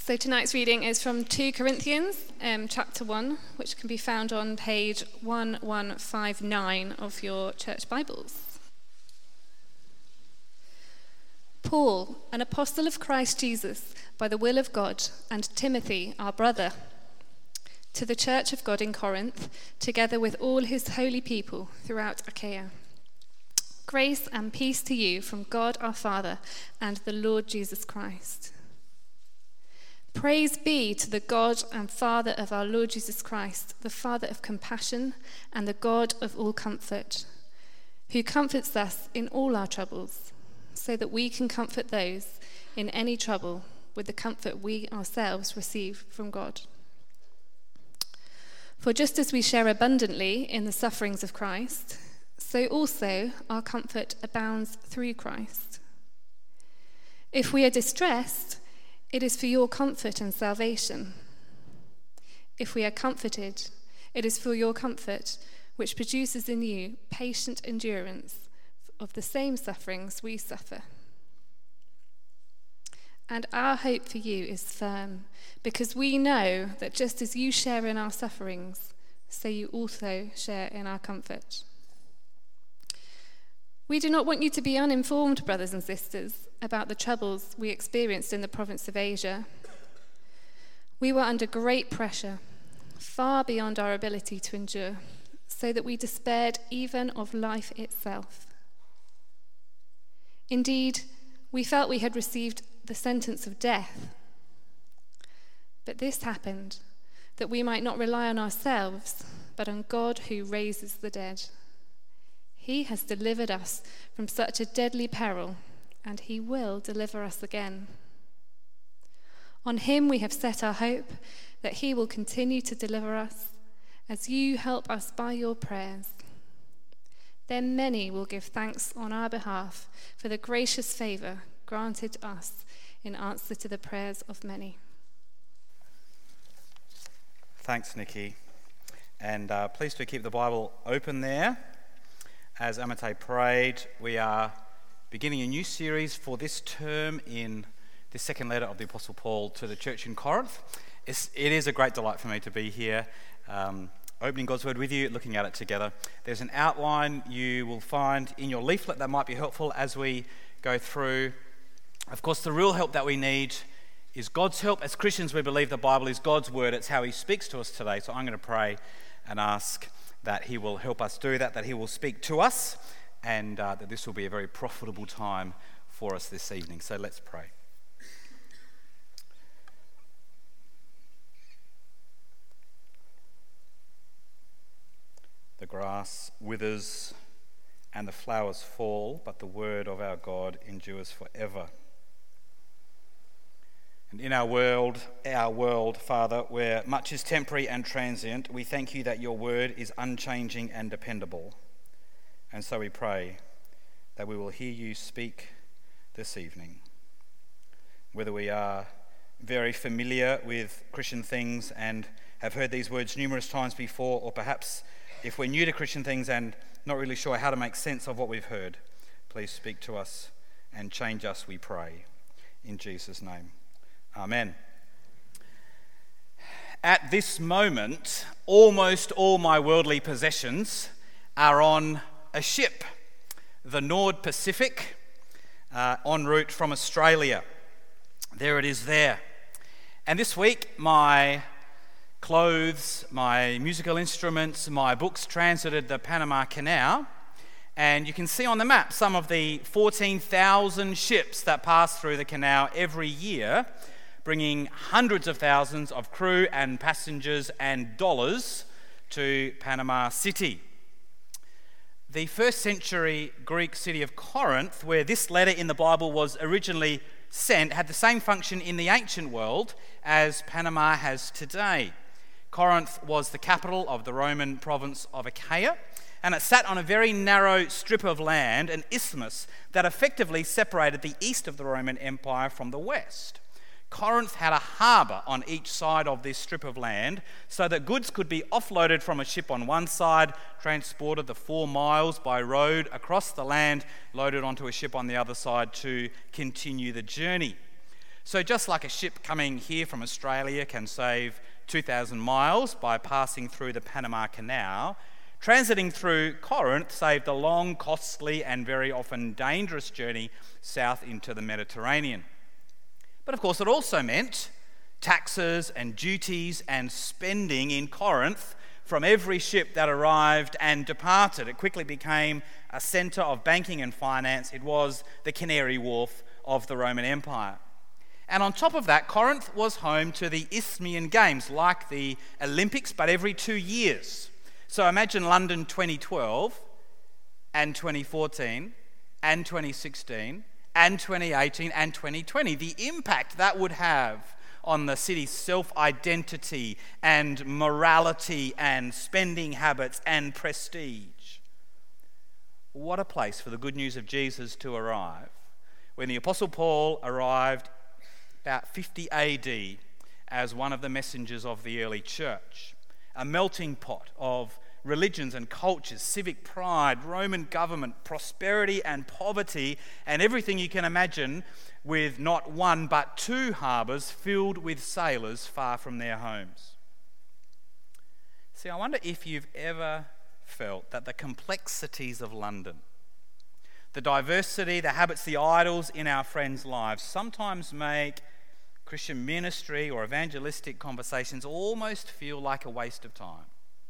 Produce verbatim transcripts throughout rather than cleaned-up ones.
So tonight's reading is from Second Corinthians, um, chapter one, which can be found on page eleven fifty-nine of your church Bibles. Paul, an apostle of Christ Jesus, by the will of God, and Timothy, our brother, to the church of God in Corinth, together with all his holy people throughout Achaia. Grace and peace to you from God our Father and the Lord Jesus Christ. Praise be to the God and Father of our Lord Jesus Christ, the Father of compassion and the God of all comfort, who comforts us in all our troubles, so that we can comfort those in any trouble with the comfort we ourselves receive from God. For just as we share abundantly in the sufferings of Christ, so also our comfort abounds through Christ. If we are distressed, it is for your comfort and salvation. If we are comforted, it is for your comfort, which produces in you patient endurance of the same sufferings we suffer. And our hope for you is firm, because we know that just as you share in our sufferings, so you also share in our comfort. We do not want you to be uninformed, brothers and sisters, about the troubles we experienced in the province of Asia. We were under great pressure, far beyond our ability to endure, so that we despaired even of life itself. Indeed, we felt we had received the sentence of death. But this happened, that we might not rely on ourselves, but on God who raises the dead. He has delivered us from such a deadly peril, and he will deliver us again. On him we have set our hope that he will continue to deliver us as you help us by your prayers. Then many will give thanks on our behalf for the gracious favour granted us in answer to the prayers of many. Thanks, Nikki. And uh, please do keep the Bible open there. As Amate prayed, we are beginning a new series for this term in the second letter of the Apostle Paul to the church in Corinth. It's, it is a great delight for me to be here, um, opening God's Word with you, looking at it together. There's an outline you will find in your leaflet that might be helpful as we go through. Of course, the real help that we need is God's help. As Christians, we believe the Bible is God's Word. It's how he speaks to us today. So I'm going to pray and ask that he will help us do that, that he will speak to us, and uh, that this will be a very profitable time for us this evening. So let's pray. The grass withers and the flowers fall, but the word of our God endures forever. And in our world, our world, Father, where much is temporary and transient, we thank you that your word is unchanging and dependable. And so we pray that we will hear you speak this evening. Whether we are very familiar with Christian things and have heard these words numerous times before, or perhaps if we're new to Christian things and not really sure how to make sense of what we've heard, please speak to us and change us, we pray. In Jesus' name. Amen. At this moment, almost all my worldly possessions are on a ship, the Nord Pacific, uh, en route from Australia. There it is there. And this week, my clothes, my musical instruments, my books transited the Panama Canal. And you can see on the map some of the fourteen thousand ships that pass through the canal every year, bringing hundreds of thousands of crew and passengers and dollars to Panama City. The first century Greek city of Corinth, where this letter in the Bible was originally sent, had the same function in the ancient world as Panama has today. Corinth was the capital of the Roman province of Achaia, and it sat on a very narrow strip of land, an isthmus, that effectively separated the east of the Roman Empire from the west. Corinth had a harbour on each side of this strip of land so that goods could be offloaded from a ship on one side, transported the four miles by road across the land, loaded onto a ship on the other side to continue the journey. So just like a ship coming here from Australia can save two thousand miles by passing through the Panama Canal, transiting through Corinth saved a long, costly and very often dangerous journey south into the Mediterranean. But of course it also meant taxes and duties and spending in Corinth from every ship that arrived and departed. It quickly became a centre of banking and finance. It was the Canary Wharf of the Roman Empire. And on top of that, Corinth was home to the Isthmian Games, like the Olympics, but every two years. So imagine London twenty twelve and twenty fourteen and twenty sixteen and twenty eighteen and twenty twenty. The impact that would have on the city's self-identity and morality and spending habits and prestige. What a place for the good news of Jesus to arrive. When the Apostle Paul arrived about fifty A D as one of the messengers of the early church, a melting pot of religions and cultures, civic pride, Roman government, prosperity and poverty, and everything you can imagine, with not one but two harbours filled with sailors far from their homes. See, I wonder if you've ever felt that the complexities of London, the diversity, the habits, the idols in our friends' lives sometimes make Christian ministry or evangelistic conversations almost feel like a waste of time.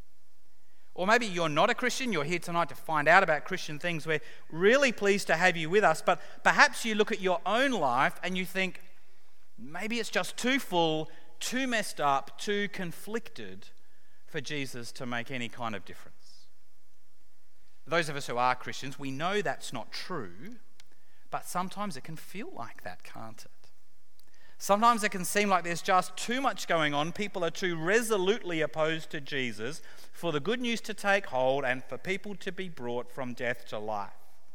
Or maybe you're not a Christian, you're here tonight to find out about Christian things. We're really pleased to have you with us, but perhaps you look at your own life and you think, maybe it's just too full, too messed up, too conflicted for Jesus to make any kind of difference. Those of us who are Christians, we know that's not true, but sometimes it can feel like that, can't it? Sometimes it can seem like there's just too much going on. People are too resolutely opposed to Jesus for the good news to take hold and for people to be brought from death to life.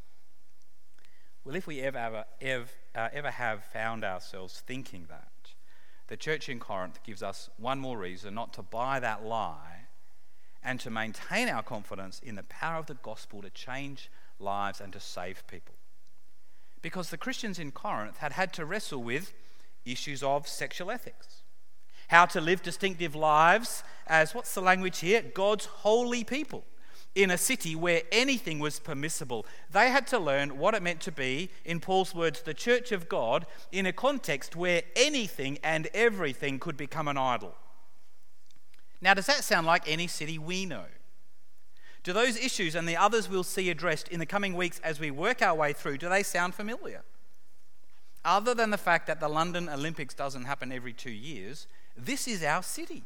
Well, if we ever, ever, ever, uh, ever have found ourselves thinking that, the church in Corinth gives us one more reason not to buy that lie and to maintain our confidence in the power of the gospel to change lives and to save people. Because the Christians in Corinth had had to wrestle with issues of sexual ethics, how to live distinctive lives as, what's the language here, God's holy people in a city where anything was permissible. They had to learn what it meant to be, in Paul's words, the church of God in a context where anything and everything could become an idol. Now, does that sound like any city we know? Do those issues and the others we'll see addressed in the coming weeks as we work our way through, do they sound familiar? Other than the fact that the London Olympics doesn't happen every two years, this is our city.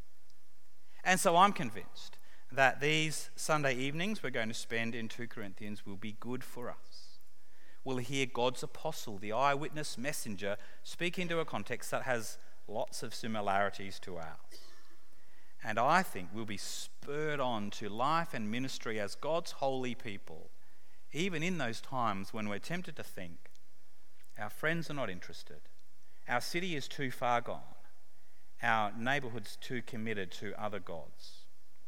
And so I'm convinced that these Sunday evenings we're going to spend in Second Corinthians will be good for us. We'll hear God's apostle, the eyewitness messenger, speak into a context that has lots of similarities to ours. And I think we'll be spurred on to life and ministry as God's holy people, even in those times when we're tempted to think, our friends are not interested. Our city is too far gone. Our neighbourhood's too committed to other gods.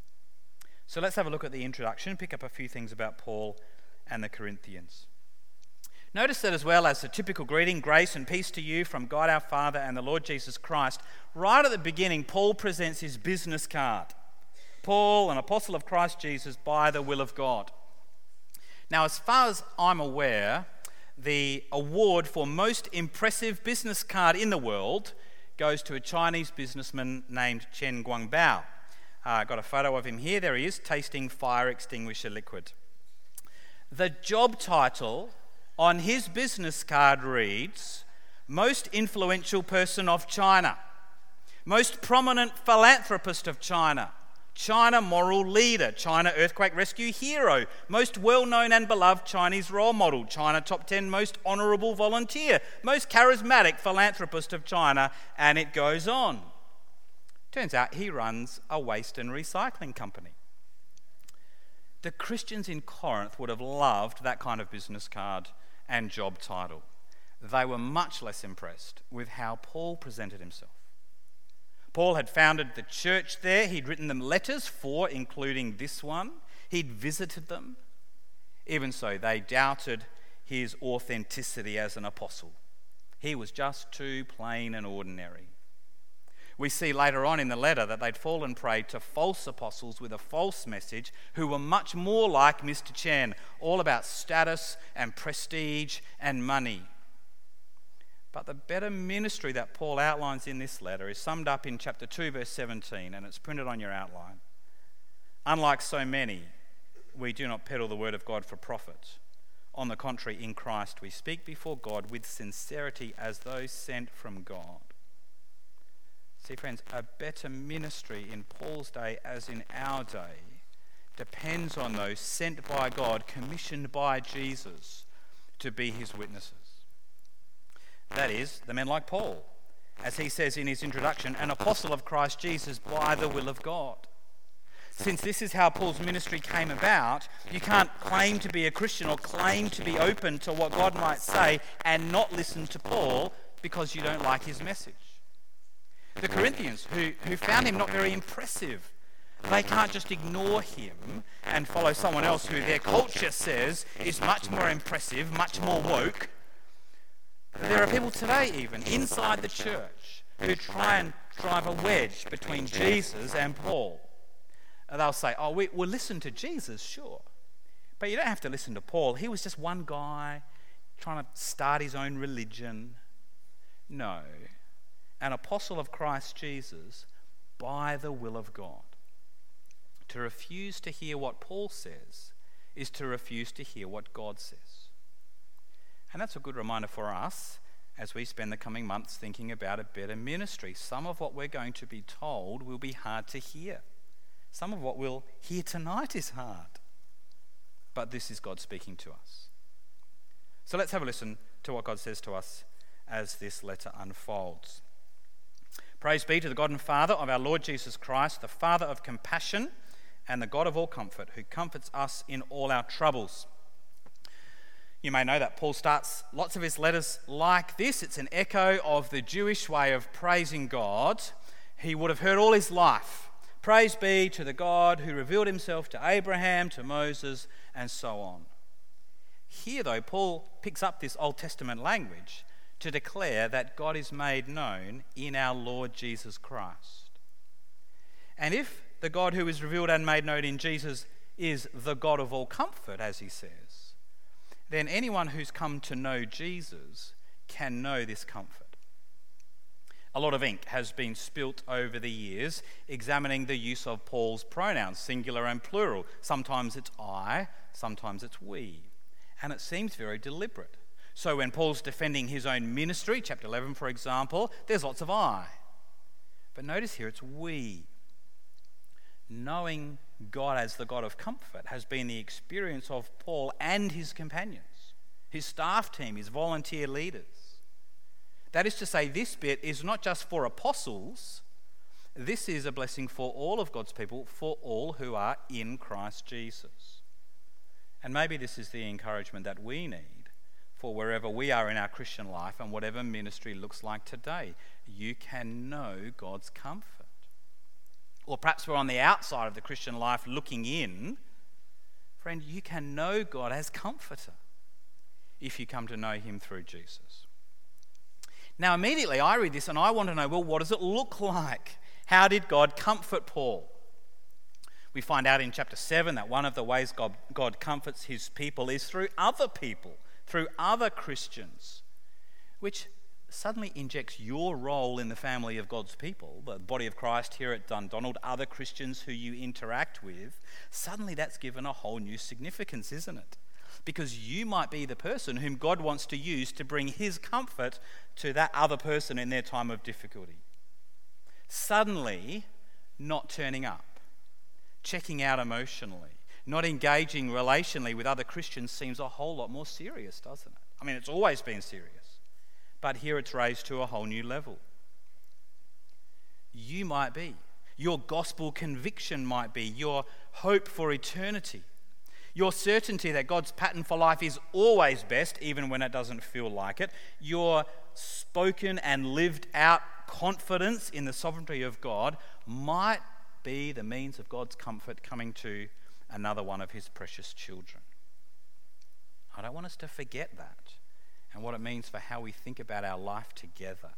So let's have a look at the introduction, pick up a few things about Paul and the Corinthians. Notice that as well as the typical greeting, grace and peace to you from God our Father and the Lord Jesus Christ, right at the beginning, Paul presents his business card. Paul, an apostle of Christ Jesus by the will of God. Now, as far as I'm aware, the award for most impressive business card in the world goes to a Chinese businessman named Chen Guangbao. Uh, got a photo of him here. There he is, tasting fire extinguisher liquid. The job title on his business card reads, Most Influential Person of China, Most Prominent Philanthropist of China, China Moral Leader, China Earthquake Rescue Hero, Most Well-Known and Beloved Chinese Role Model, China Top ten Most Honourable Volunteer, Most Charismatic Philanthropist of China, and it goes on. Turns out he runs a waste and recycling company. The Christians in Corinth would have loved that kind of business card and job title. They were much less impressed with how Paul presented himself. Paul had founded the church there. He'd written them letters, four, including this one. He'd visited them. Even so, they doubted his authenticity as an apostle. He was just too plain and ordinary. We see later on in the letter that they'd fallen prey to false apostles with a false message who were much more like Mister Chen, all about status and prestige and money. But the better ministry that Paul outlines in this letter is summed up in chapter two, verse seventeen, and it's printed on your outline. Unlike so many, we do not peddle the word of God for profit. On the contrary, in Christ we speak before God with sincerity as those sent from God. See, friends, a better ministry in Paul's day as in our day depends on those sent by God, commissioned by Jesus to be his witnesses. That is, the men like Paul, as he says in his introduction, an apostle of Christ Jesus by the will of God. Since this is how Paul's ministry came about, you can't claim to be a Christian or claim to be open to what God might say and not listen to Paul because you don't like his message. The Corinthians, who, who found him not very impressive, they can't just ignore him and follow someone else who their culture says is much more impressive, much more woke. There are people today even inside the church who try and drive a wedge between Jesus and Paul. And they'll say, oh, we, we'll listen to Jesus, sure. But you don't have to listen to Paul. He was just one guy trying to start his own religion. No. An apostle of Christ Jesus by the will of God. To refuse to hear what Paul says is to refuse to hear what God says. And that's a good reminder for us as we spend the coming months thinking about a better ministry. Some of what we're going to be told will be hard to hear. Some of what we'll hear tonight is hard. But this is God speaking to us. So let's have a listen to what God says to us as this letter unfolds. Praise be to the God and Father of our Lord Jesus Christ, the Father of compassion and the God of all comfort, who comforts us in all our troubles. You may know that Paul starts lots of his letters like this. It's an echo of the Jewish way of praising God. He would have heard all his life. Praise be to the God who revealed himself to Abraham, to Moses, and so on. Here, though, Paul picks up this Old Testament language to declare that God is made known in our Lord Jesus Christ. And if the God who is revealed and made known in Jesus is the God of all comfort, as he says, then anyone who's come to know Jesus can know this comfort. A lot of ink has been spilt over the years examining the use of Paul's pronouns, singular and plural. Sometimes it's I, sometimes it's we. And it seems very deliberate. So when Paul's defending his own ministry, chapter eleven, for example, there's lots of I. But notice here it's we. Knowing God as the God of comfort has been the experience of Paul and his companions, his staff team, his volunteer leaders. That is to say, this bit is not just for apostles. This is a blessing for all of God's people, for all who are in Christ Jesus. And maybe this is the encouragement that we need for wherever we are in our Christian life and whatever ministry looks like today. You can know God's comfort. Or perhaps we're on the outside of the Christian life looking in. Friend, you can know God as comforter if you come to know him through Jesus. Now immediately I read this and I want to know, well, what does it look like? How did God comfort Paul? We find out in chapter seven that one of the ways God, God comforts his people is through other people, through other Christians, which suddenly injects your role in the family of God's people, the body of Christ here at Dundonald, other Christians who you interact with. Suddenly that's given a whole new significance, isn't it? Because you might be the person whom God wants to use to bring his comfort to that other person in their time of difficulty. Suddenly, not turning up, checking out emotionally, not engaging relationally with other Christians seems a whole lot more serious, doesn't it? I mean, it's always been serious, but here it's raised to a whole new level. You might be, your gospel conviction might be, your hope for eternity, your certainty that God's pattern for life is always best, even when it doesn't feel like it, your spoken and lived out confidence in the sovereignty of God might be the means of God's comfort coming to another one of his precious children. I don't want us to forget that and what it means for how we think about our life together.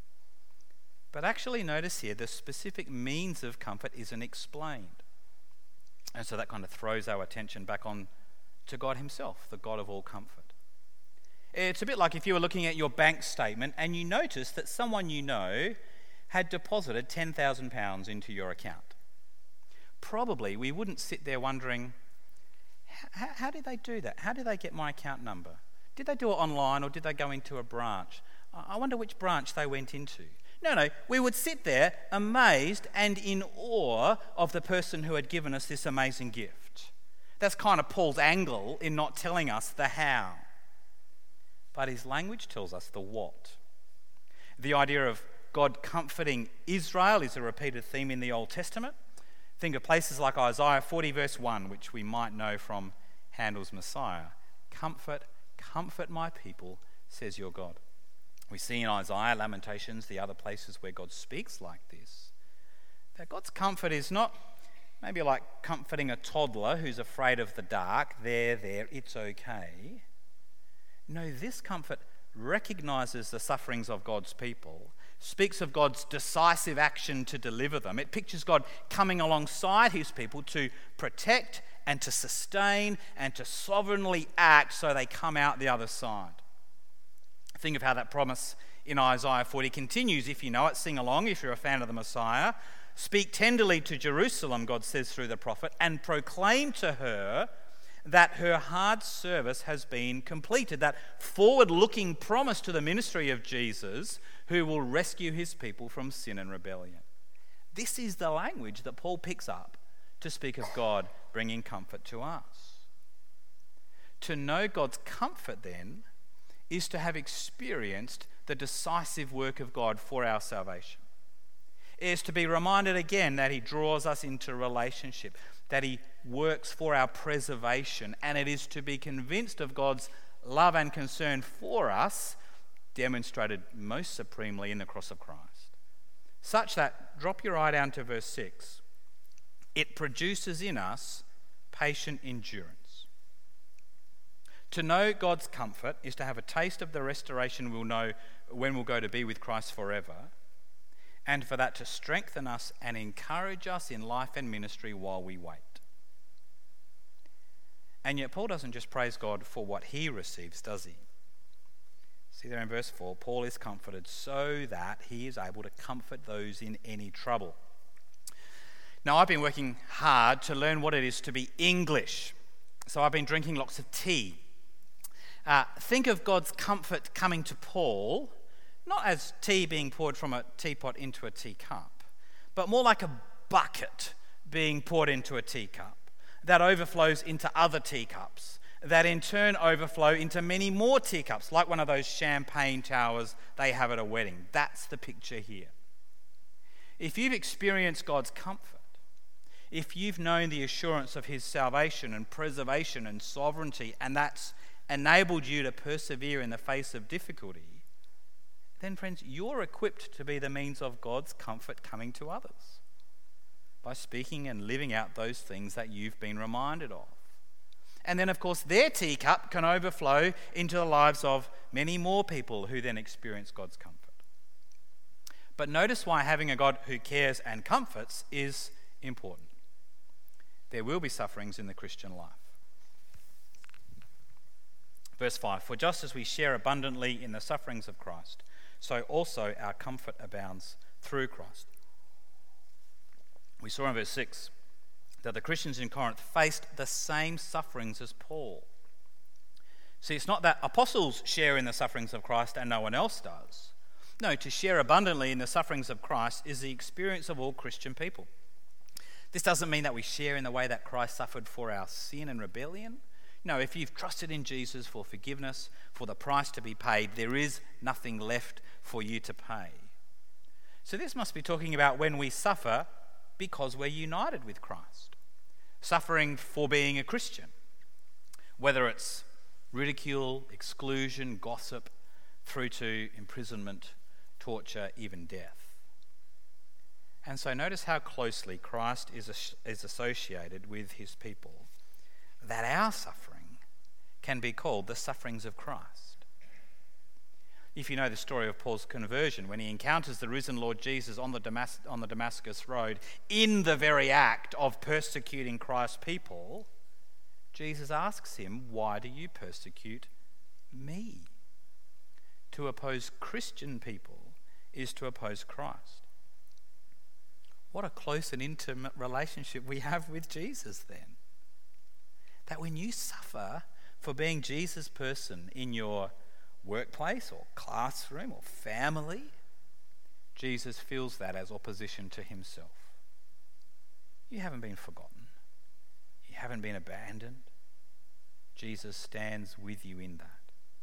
But actually notice here, the specific means of comfort isn't explained. And so that kind of throws our attention back on to God himself, the God of all comfort. It's a bit like if you were looking at your bank statement and you noticed that someone you know had deposited ten thousand pounds into your account. Probably we wouldn't sit there wondering, how, how did they do that? How did they get my account number? Did they do it online or did they go into a branch? I wonder which branch they went into. No, no, we would sit there amazed and in awe of the person who had given us this amazing gift. That's kind of Paul's angle in not telling us the how. But his language tells us the what. The idea of God comforting Israel is a repeated theme in the Old Testament. Think of places like Isaiah forty verse one, which we might know from Handel's Messiah. Comfort, comfort my people, says your God. We see in Isaiah, Lamentations, the other places where God speaks like this, that God's comfort is not maybe like comforting a toddler who's afraid of the dark. There, there, it's okay. No, this comfort recognizes the sufferings of God's people, speaks of God's decisive action to deliver them. It pictures God coming alongside his people to protect and to sustain and to sovereignly act so they come out the other side. Think of how that promise in Isaiah forty continues. If you know it, sing along if you're a fan of the Messiah. Speak tenderly to Jerusalem, God says through the prophet, and proclaim to her that her hard service has been completed. That forward-looking promise to the ministry of Jesus, who will rescue his people from sin and rebellion. This is the language that Paul picks up to speak of God bringing comfort to us. To know God's comfort, then, is to have experienced the decisive work of God for our salvation. It is to be reminded again that he draws us into relationship, that he works for our preservation, and it is to be convinced of God's love and concern for us, demonstrated most supremely in the cross of Christ. Such that, drop your eye down to verse six, it produces in us patient endurance. To know God's comfort is to have a taste of the restoration we'll know when we'll go to be with Christ forever, and for that to strengthen us and encourage us in life and ministry while we wait. And yet Paul doesn't just praise God for what he receives, does he? See there in verse four, Paul is comforted so that he is able to comfort those in any trouble. Now, I've been working hard to learn what it is to be English, so I've been drinking lots of tea. Uh, think of God's comfort coming to Paul, not as tea being poured from a teapot into a teacup, but more like a bucket being poured into a teacup that overflows into other teacups, that in turn overflow into many more teacups, like one of those champagne towers they have at a wedding. That's the picture here. If you've experienced God's comfort, if you've known the assurance of his salvation and preservation and sovereignty, and that's enabled you to persevere in the face of difficulty, then friends, you're equipped to be the means of God's comfort coming to others by speaking and living out those things that you've been reminded of. And then, of course, their teacup can overflow into the lives of many more people who then experience God's comfort. But notice why having a God who cares and comforts is important. There will be sufferings in the Christian life. Verse five, for just as we share abundantly in the sufferings of Christ, so also our comfort abounds through Christ. We saw in verse six that the Christians in Corinth faced the same sufferings as Paul. See, it's not that apostles share in the sufferings of Christ and no one else does. No, to share abundantly in the sufferings of Christ is the experience of all Christian people. This doesn't mean that we share in the way that Christ suffered for our sin and rebellion. No, if you've trusted in Jesus for forgiveness, for the price to be paid, there is nothing left for you to pay. So this must be talking about when we suffer because we're united with Christ. Suffering for being a Christian, whether it's ridicule, exclusion, gossip, through to imprisonment, torture, even death. And so notice how closely Christ is, is associated with his people, that our suffering can be called the sufferings of Christ. If you know the story of Paul's conversion, when he encounters the risen Lord Jesus on the, Damas- on the Damascus road, in the very act of persecuting Christ's people, Jesus asks him, "Why do you persecute me?" To oppose Christian people is to oppose Christ. What a close and intimate relationship we have with Jesus then. That when you suffer for being Jesus' person in your workplace or classroom or family, Jesus feels that as opposition to himself. You haven't been forgotten. You haven't been abandoned. Jesus stands with you in that.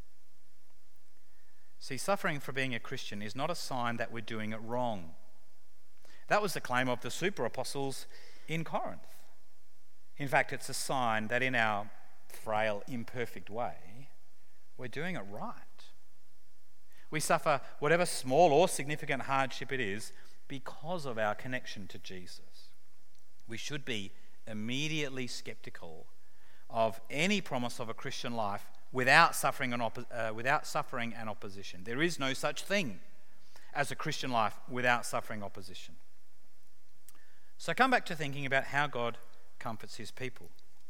See, suffering for being a Christian is not a sign that we're doing it wrong. That was the claim of the super apostles in Corinth. In fact, it's a sign that in our frail, imperfect way, we're doing it right. We suffer whatever small or significant hardship it is because of our connection to Jesus. We should be immediately skeptical of any promise of a Christian life without suffering and oppo- uh, without suffering and opposition. There is no such thing as a Christian life without suffering opposition. So come back to thinking about how God comforts his people.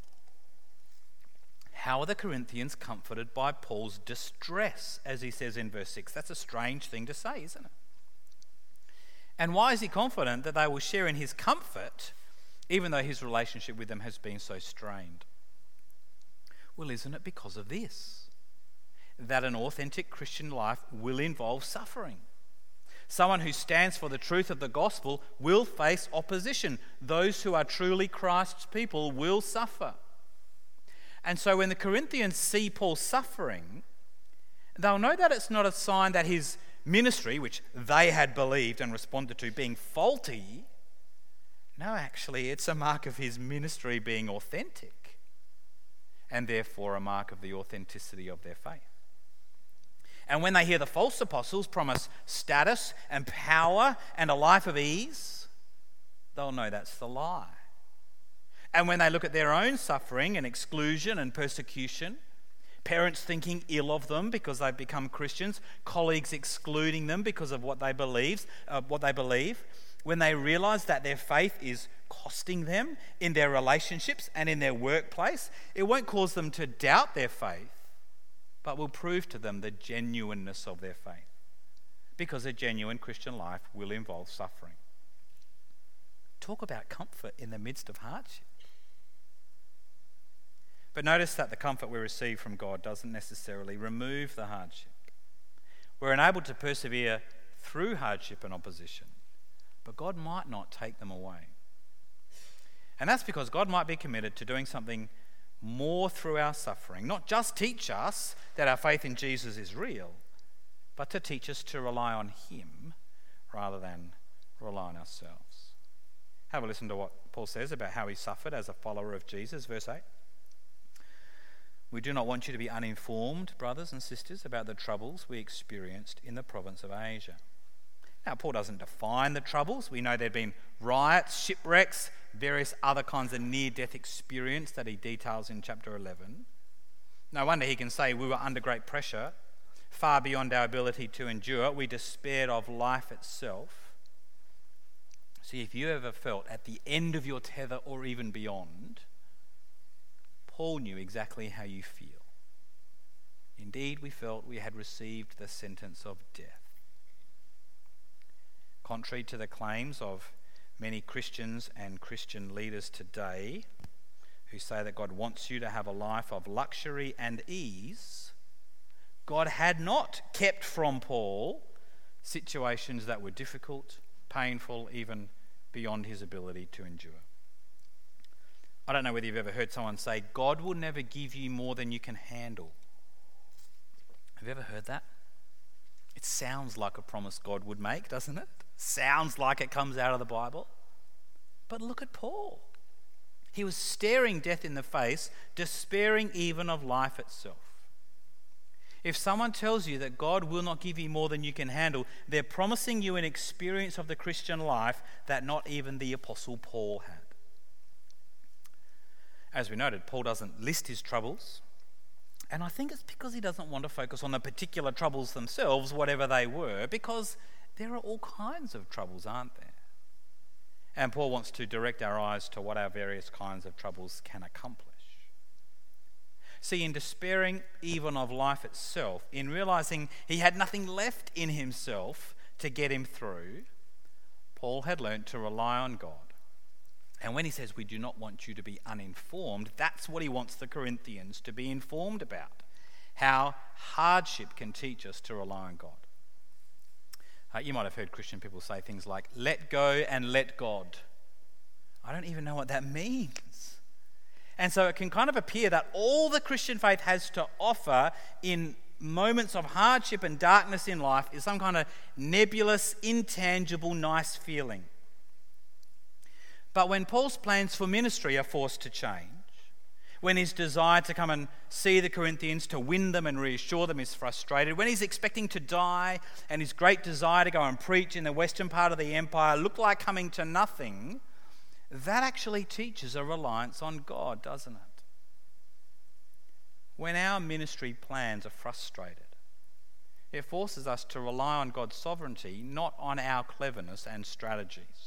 How are the Corinthians comforted by Paul's distress, as he says in verse six? That's a strange thing to say, isn't it? And why is he confident that they will share in his comfort, even though his relationship with them has been so strained? Well, isn't it because of this? That an authentic Christian life will involve suffering. Someone who stands for the truth of the gospel will face opposition. Those who are truly Christ's people will suffer. And so when the Corinthians see Paul suffering, they'll know that it's not a sign that his ministry, which they had believed and responded to, being faulty. No, actually, it's a mark of his ministry being authentic, and therefore a mark of the authenticity of their faith. And when they hear the false apostles promise status and power and a life of ease, they'll know that's the lie. And when they look at their own suffering and exclusion and persecution, parents thinking ill of them because they've become Christians, colleagues excluding them because of what they believe, uh, what they believe, when they realize that their faith is costing them in their relationships and in their workplace, it won't cause them to doubt their faith, but will prove to them the genuineness of their faith, because a genuine Christian life will involve suffering. Talk about comfort in the midst of hardship. But notice that the comfort we receive from God doesn't necessarily remove the hardship. We're enabled to persevere through hardship and opposition, but God might not take them away. And that's because God might be committed to doing something more through our suffering, not just teach us that our faith in Jesus is real, but to teach us to rely on him rather than rely on ourselves. Have a listen to what Paul says about how he suffered as a follower of Jesus, verse eight. We do not want you to be uninformed, brothers and sisters, about the troubles we experienced in the province of Asia. Now, Paul doesn't define the troubles. We know there had been riots, shipwrecks, various other kinds of near-death experience that he details in chapter eleven. No wonder he can say we were under great pressure, far beyond our ability to endure. We despaired of life itself. See, if you ever felt at the end of your tether or even beyond, Paul knew exactly how you feel. Indeed, we felt we had received the sentence of death. Contrary to the claims of many Christians and Christian leaders today who say that God wants you to have a life of luxury and ease, God had not kept from Paul situations that were difficult, painful, even beyond his ability to endure. I don't know whether you've ever heard someone say, God will never give you more than you can handle. Have you ever heard that? It sounds like a promise God would make, doesn't it? Sounds like it comes out of the Bible. But look at Paul. He was staring death in the face, despairing even of life itself. If someone tells you that God will not give you more than you can handle, they're promising you an experience of the Christian life that not even the Apostle Paul had. As we noted, Paul doesn't list his troubles, And I think it's because he doesn't want to focus on the particular troubles themselves, whatever they were, because there are all kinds of troubles, aren't there? And Paul wants to direct our eyes to what our various kinds of troubles can accomplish. See, in despairing even of life itself, in realizing he had nothing left in himself to get him through, Paul had learnt to rely on God. And when he says we do not want you to be uninformed, that's what he wants the Corinthians to be informed about. How hardship can teach us to rely on God. Uh, you might have heard Christian people say things like, let go and let God. I don't even know what that means. And so it can kind of appear that all the Christian faith has to offer in moments of hardship and darkness in life is some kind of nebulous, intangible, nice feeling. But when Paul's plans for ministry are forced to change, when his desire to come and see the Corinthians, to win them and reassure them is frustrated, when he's expecting to die and his great desire to go and preach in the western part of the empire look like coming to nothing, that actually teaches a reliance on God, doesn't it? When our ministry plans are frustrated, it forces us to rely on God's sovereignty, not on our cleverness and strategies.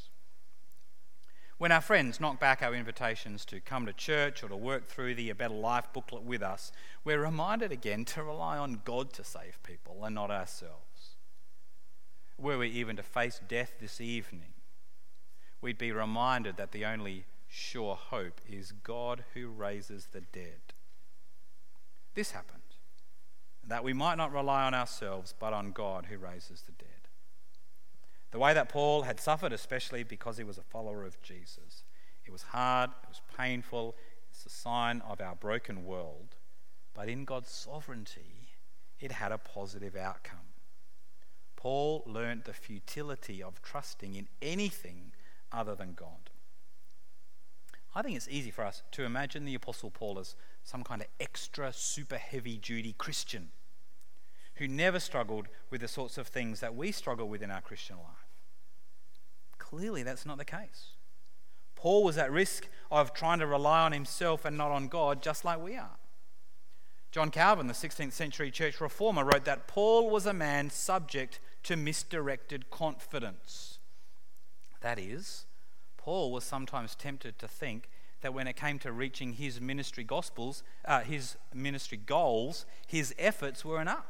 When our friends knock back our invitations to come to church or to work through the A Better Life booklet with us, we're reminded again to rely on God to save people and not ourselves. Were we even to face death this evening, we'd be reminded that the only sure hope is God who raises the dead. This happened, that we might not rely on ourselves, but on God who raises the dead. The way that Paul had suffered, especially because he was a follower of Jesus. It was hard, it was painful, it's a sign of our broken world, but in God's sovereignty, it had a positive outcome. Paul learnt the futility of trusting in anything other than God. I think it's easy for us to imagine the Apostle Paul as some kind of extra, super heavy-duty Christian who never struggled with the sorts of things that we struggle with in our Christian life. Clearly, that's not the case. Paul was at risk of trying to rely on himself and not on God, just like we are. John Calvin, the sixteenth century church reformer, wrote that Paul was a man subject to misdirected confidence. That is, Paul was sometimes tempted to think that when it came to reaching his ministry gospels, uh, his ministry goals, his efforts were enough.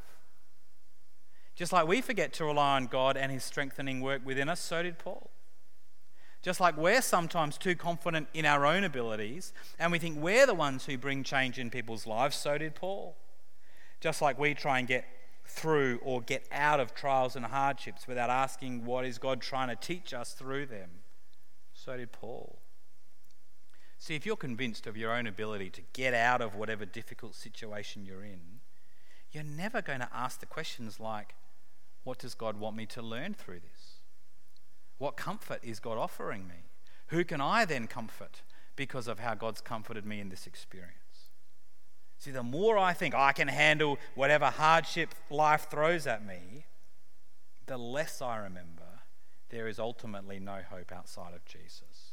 Just like we forget to rely on God and his strengthening work within us, so did Paul. Just like we're sometimes too confident in our own abilities and we think we're the ones who bring change in people's lives, so did Paul. Just like we try and get through or get out of trials and hardships without asking what is God trying to teach us through them, so did Paul. See, if you're convinced of your own ability to get out of whatever difficult situation you're in, you're never going to ask the questions like, what does God want me to learn through this? What comfort is God offering me? Who can I then comfort because of how God's comforted me in this experience? See, the more I think I can handle whatever hardship life throws at me, the less I remember there is ultimately no hope outside of Jesus.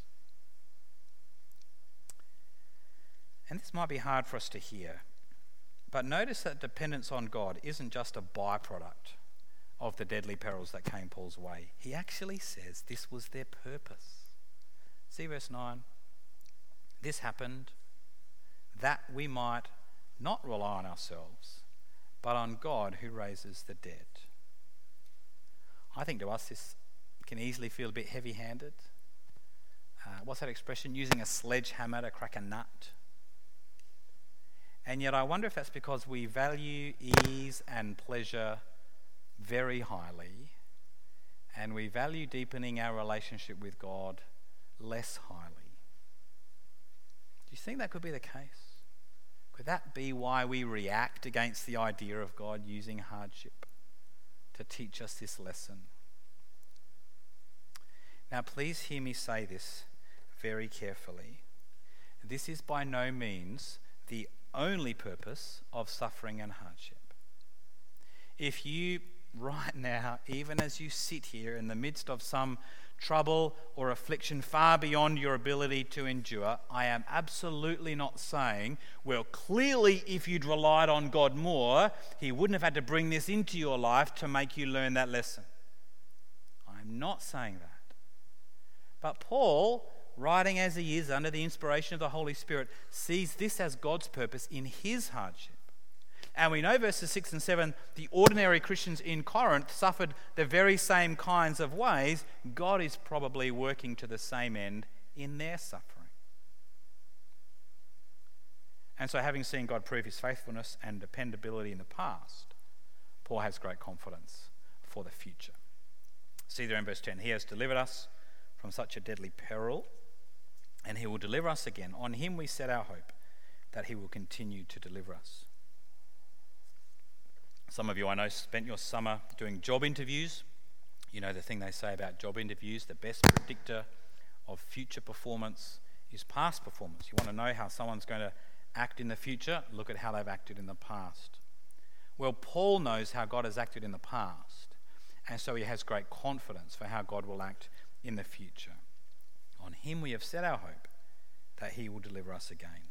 And this might be hard for us to hear, but notice that dependence on God isn't just a byproduct of the deadly perils that came Paul's way. He actually says this was their purpose. See verse nine. This happened that we might not rely on ourselves, but on God who raises the dead. I think to us this can easily feel a bit heavy-handed. Uh, what's that expression? Using a sledgehammer to crack a nut. And yet I wonder if that's because we value ease and pleasure very highly, and we value deepening our relationship with God less highly. Do you think that could be the case? Could that be why we react against the idea of God using hardship to teach us this lesson? Now, please hear me say this very carefully. This is by no means the only purpose of suffering and hardship. If you right now, even as you sit here in the midst of some trouble or affliction far beyond your ability to endure, I am absolutely not saying, well, clearly if you'd relied on God more, he wouldn't have had to bring this into your life to make you learn that lesson. I'm not saying that. But Paul, writing as he is under the inspiration of the Holy Spirit, sees this as God's purpose in his hardship. And we know verses six and seven, the ordinary Christians in Corinth suffered the very same kinds of ways. God is probably working to the same end in their suffering. And so, having seen God prove his faithfulness and dependability in the past, Paul has great confidence for the future. See there in verse ten, he has delivered us from such a deadly peril, and he will deliver us again. On him we set our hope that he will continue to deliver us. Some of you, I know, spent your summer doing job interviews. You know the thing they say about job interviews, the best predictor of future performance is past performance. You want to know how someone's going to act in the future? Look at how they've acted in the past. Well, Paul knows how God has acted in the past, and so he has great confidence for how God will act in the future. On him we have set our hope that he will deliver us again.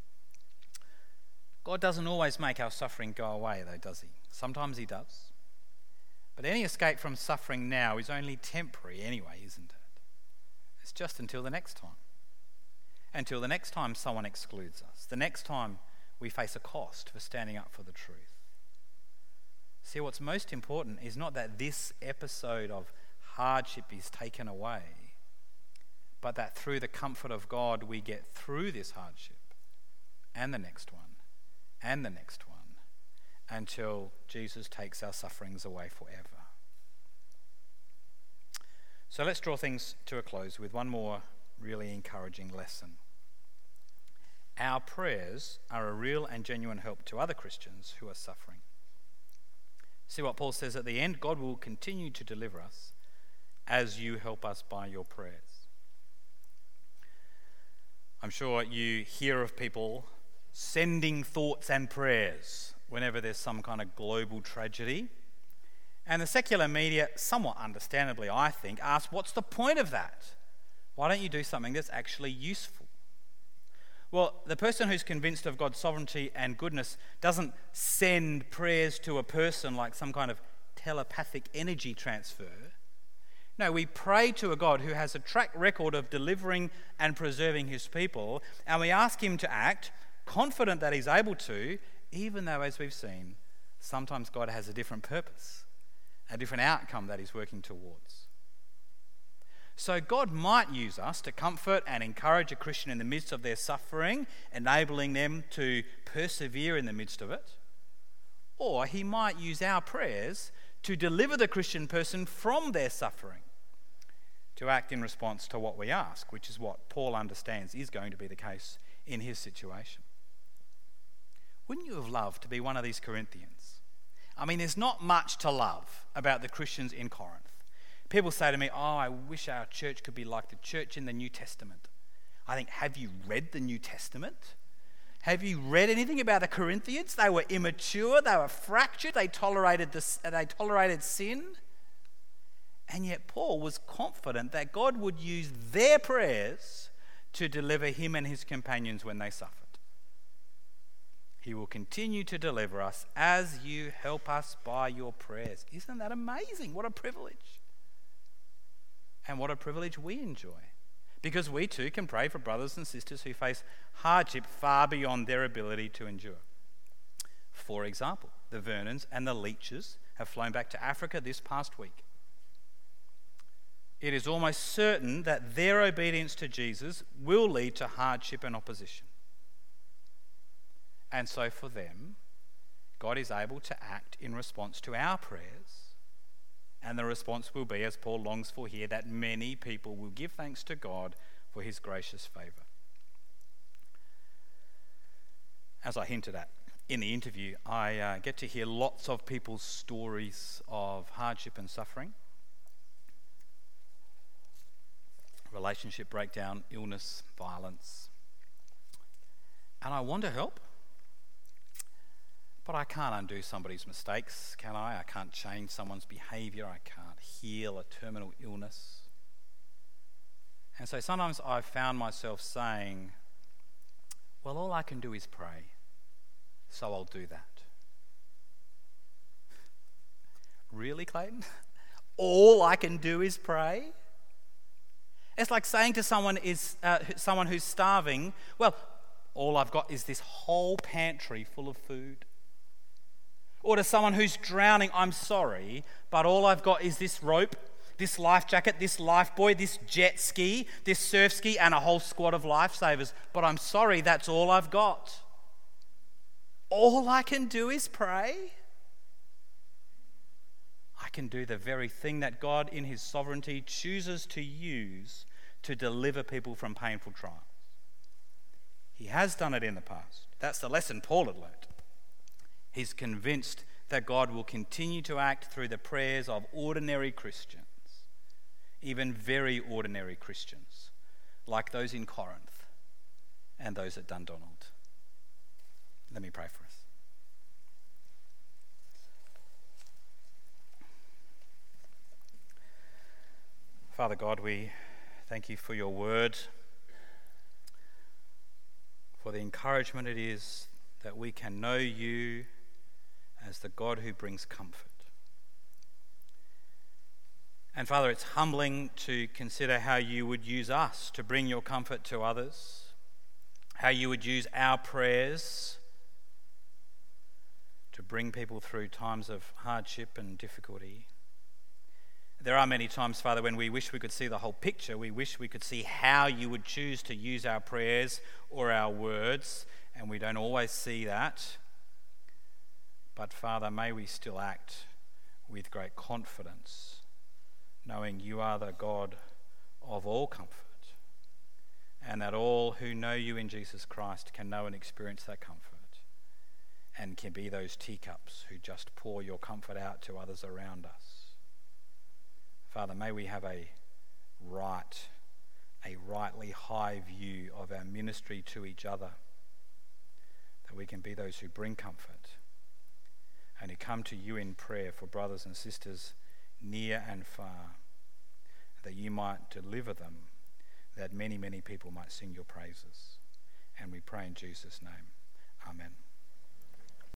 God doesn't always make our suffering go away, though, does he? Sometimes he does. But any escape from suffering now is only temporary anyway, isn't it? It's just until the next time. Until the next time someone excludes us. The next time we face a cost for standing up for the truth. See, what's most important is not that this episode of hardship is taken away, but that through the comfort of God we get through this hardship and the next one and the next one until Jesus takes our sufferings away forever. So let's draw things to a close with one more really encouraging lesson. Our prayers are a real and genuine help to other Christians who are suffering. See what Paul says at the end? God will continue to deliver us as you help us by your prayers. I'm sure you hear of people sending thoughts and prayers whenever there's some kind of global tragedy. And the secular media, somewhat understandably, I think, asks, what's the point of that? Why don't you do something that's actually useful? Well, the person who's convinced of God's sovereignty and goodness doesn't send prayers to a person like some kind of telepathic energy transfer. No, we pray to a God who has a track record of delivering and preserving his people, and we ask him to act, confident that he's able to, even though, as we've seen, sometimes God has a different purpose, a different outcome that he's working towards. So God might use us to comfort and encourage a Christian in the midst of their suffering, enabling them to persevere in the midst of it. Or he might use our prayers to deliver the Christian person from their suffering, to act in response to what we ask, which is what Paul understands is going to be the case in his situation. Wouldn't you have loved to be one of these Corinthians? I mean, there's not much to love about the Christians in Corinth. People say to me, oh, I wish our church could be like the church in the New Testament. I think, have you read the New Testament? Have you read anything about the Corinthians? They were immature, they were fractured, they tolerated this, they tolerated sin. And yet Paul was confident that God would use their prayers to deliver him and his companions when they suffered. He will continue to deliver us as you help us by your prayers. Isn't that amazing? What a privilege. And what a privilege we enjoy. Because we too can pray for brothers and sisters who face hardship far beyond their ability to endure. For example, the Vernons and the Leaches have flown back to Africa this past week. It is almost certain that their obedience to Jesus will lead to hardship and opposition. And so for them, God is able to act in response to our prayers. And the response will be, as Paul longs for here, that many people will give thanks to God for his gracious favour. As I hinted at in the interview, I uh, get to hear lots of people's stories of hardship and suffering. Relationship breakdown, illness, violence. And I want to help. But I can't undo somebody's mistakes, can I? I can't change someone's behaviour. I can't heal a terminal illness. And so sometimes I've found myself saying, well, all I can do is pray, so I'll do that. Really, Clayton? All I can do is pray? It's like saying to someone is uh, someone who's starving, well, all I've got is this whole pantry full of food. Or to someone who's drowning, I'm sorry, but all I've got is this rope, this life jacket, this life buoy, this jet ski, this surf ski, and a whole squad of lifesavers. But I'm sorry, that's all I've got. All I can do is pray? I can do the very thing that God in his sovereignty chooses to use to deliver people from painful trials. He has done it in the past. That's the lesson Paul had learnt. He's convinced that God will continue to act through the prayers of ordinary Christians, even very ordinary Christians, like those in Corinth and those at Dundonald. Let me pray for us. Father God, we thank you for your word, for the encouragement it is that we can know you as the God who brings comfort. And Father, it's humbling to consider how you would use us to bring your comfort to others, how you would use our prayers to bring people through times of hardship and difficulty. There are many times, Father, when we wish we could see the whole picture. We wish we could see how you would choose to use our prayers or our words, and we don't always see that. But Father, may we still act with great confidence, knowing you are the God of all comfort, and that all who know you in Jesus Christ can know and experience that comfort, and can be those teacups who just pour your comfort out to others around us. Father, may we have a right, a rightly high view of our ministry to each other, that we can be those who bring comfort and who come to you in prayer for brothers and sisters near and far, that you might deliver them, that many, many people might sing your praises. And we pray in Jesus' name. Amen.